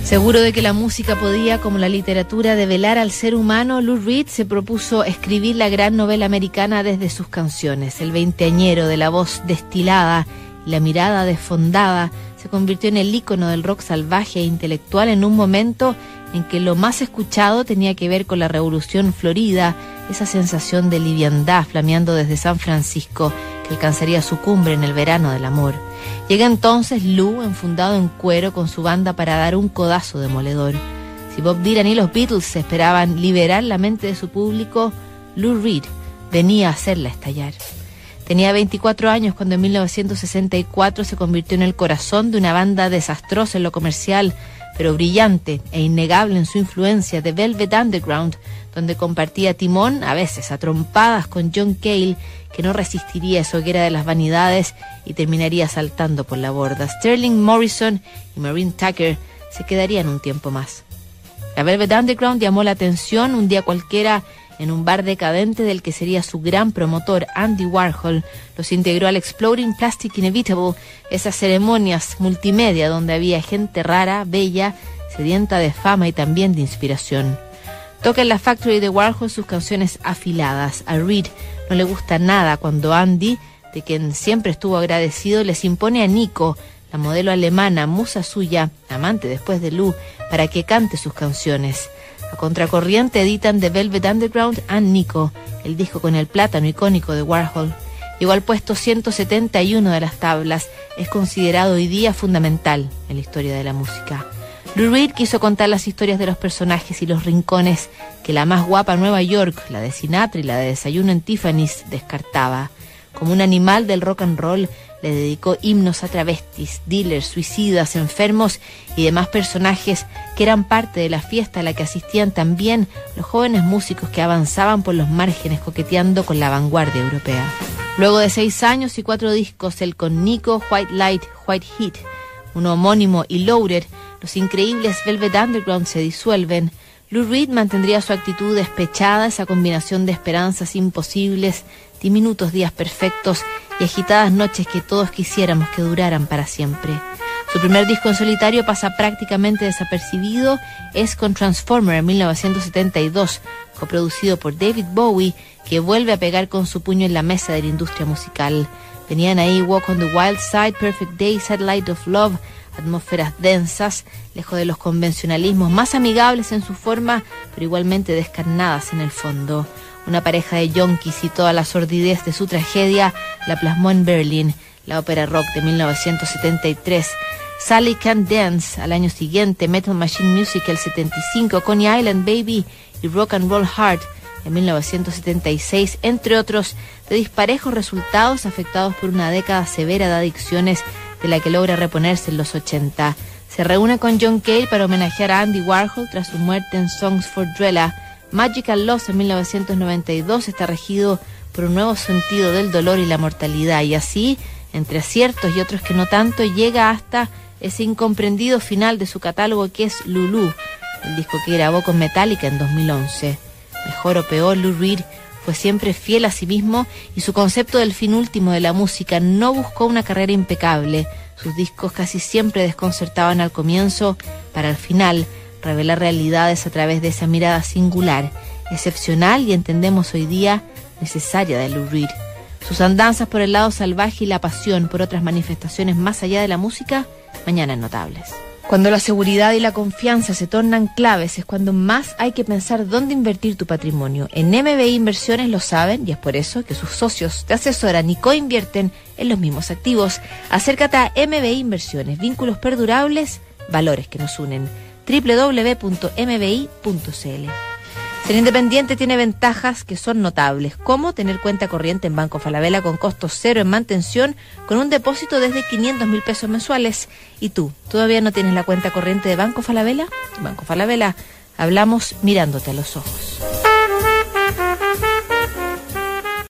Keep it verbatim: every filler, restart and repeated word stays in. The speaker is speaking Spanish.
Seguro de que la música podía, como la literatura, develar al ser humano, Lou Reed se propuso escribir la gran novela americana desde sus canciones. El veinteañero de la voz destilada y la mirada desfondada se convirtió en el ícono del rock salvaje e intelectual en un momento en que lo más escuchado tenía que ver con la Revolución Florida, esa sensación de liviandad flameando desde San Francisco que alcanzaría su cumbre en el verano del amor. Llega entonces Lou, enfundado en cuero con su banda para dar un codazo demoledor. Si Bob Dylan y los Beatles esperaban liberar la mente de su público, Lou Reed venía a hacerla estallar. Tenía veinticuatro años cuando en mil novecientos sesenta y cuatro se convirtió en el corazón de una banda desastrosa en lo comercial, pero brillante e innegable en su influencia, de Velvet Underground, donde compartía timón, a veces a trompadas, con John Cale, que no resistiría esa hoguera de las vanidades y terminaría saltando por la borda. Sterling Morrison y Maureen Tucker se quedarían un tiempo más. La Velvet Underground llamó la atención un día cualquiera en un bar decadente del que sería su gran promotor, Andy Warhol. Los integró al Exploding Plastic Inevitable, esas ceremonias multimedia donde había gente rara, bella, sedienta de fama y también de inspiración. Toca en la Factory de Warhol sus canciones afiladas. A Reed no le gusta nada cuando Andy, de quien siempre estuvo agradecido, les impone a Nico, la modelo alemana, musa suya, amante después de Lou, para que cante sus canciones. A contracorriente editan The Velvet Underground and Nico, el disco con el plátano icónico de Warhol. Llegó al puesto ciento setenta y uno de las tablas, es considerado hoy día fundamental en la historia de la música. Lou Reed quiso contar las historias de los personajes y los rincones que la más guapa Nueva York, la de Sinatra y la de Desayuno en Tiffany's, descartaba. Como un animal del rock and roll, le dedicó himnos a travestis, dealers, suicidas, enfermos y demás personajes que eran parte de la fiesta a la que asistían también los jóvenes músicos que avanzaban por los márgenes coqueteando con la vanguardia europea. Luego de seis años y cuatro discos, el con Nico, White Light, White Heat, uno homónimo y Loaded, los increíbles Velvet Underground se disuelven. Lou Reed mantendría su actitud despechada, esa combinación de esperanzas imposibles, diminutos días perfectos y agitadas noches que todos quisiéramos que duraran para siempre. Su primer disco en solitario pasa prácticamente desapercibido, es con Transformer en mil novecientos setenta y dos, coproducido por David Bowie, que vuelve a pegar con su puño en la mesa de la industria musical. Venían ahí Walk on the Wild Side, Perfect Day, Satellite of Love, atmósferas densas, lejos de los convencionalismos, más amigables en su forma, pero igualmente descarnadas en el fondo. Una pareja de yonkis y toda la sordidez de su tragedia la plasmó en Berlin, la ópera rock de mil novecientos setenta y tres. Sally Can't Dance al año siguiente, Metal Machine Music el setenta y cinco, Coney Island Baby y Rock and Roll Heart en mil novecientos setenta y seis, entre otros, de disparejos resultados afectados por una década severa de adicciones de la que logra reponerse en los ochenta. Se reúne con John Cale para homenajear a Andy Warhol tras su muerte en Songs for Drella. Magical Loss en mil novecientos noventa y dos está regido por un nuevo sentido del dolor y la mortalidad, y así, entre aciertos y otros que no tanto, llega hasta ese incomprendido final de su catálogo que es Lulu, el disco que grabó con Metallica en dos mil once. Mejor o peor, Lou Reed fue siempre fiel a sí mismo y su concepto del fin último de la música. No buscó una carrera impecable. Sus discos casi siempre desconcertaban al comienzo para al final revelar realidades a través de esa mirada singular, excepcional y entendemos hoy día necesaria de Lou Reed. Sus andanzas por el lado salvaje y la pasión por otras manifestaciones más allá de la música, mañana en Notables. Cuando la seguridad y la confianza se tornan claves es cuando más hay que pensar dónde invertir tu patrimonio. En M B I Inversiones lo saben y es por eso que sus socios te asesoran y coinvierten en los mismos activos. Acércate a M B I Inversiones, vínculos perdurables, valores que nos unen. doble u doble u doble u punto m b i punto c l. Ser independiente tiene ventajas que son notables, como tener cuenta corriente en Banco Falabella con costos cero en mantención, con un depósito desde quinientos mil pesos mensuales. ¿Y tú, todavía no tienes la cuenta corriente de Banco Falabella? Banco Falabella, hablamos mirándote a los ojos.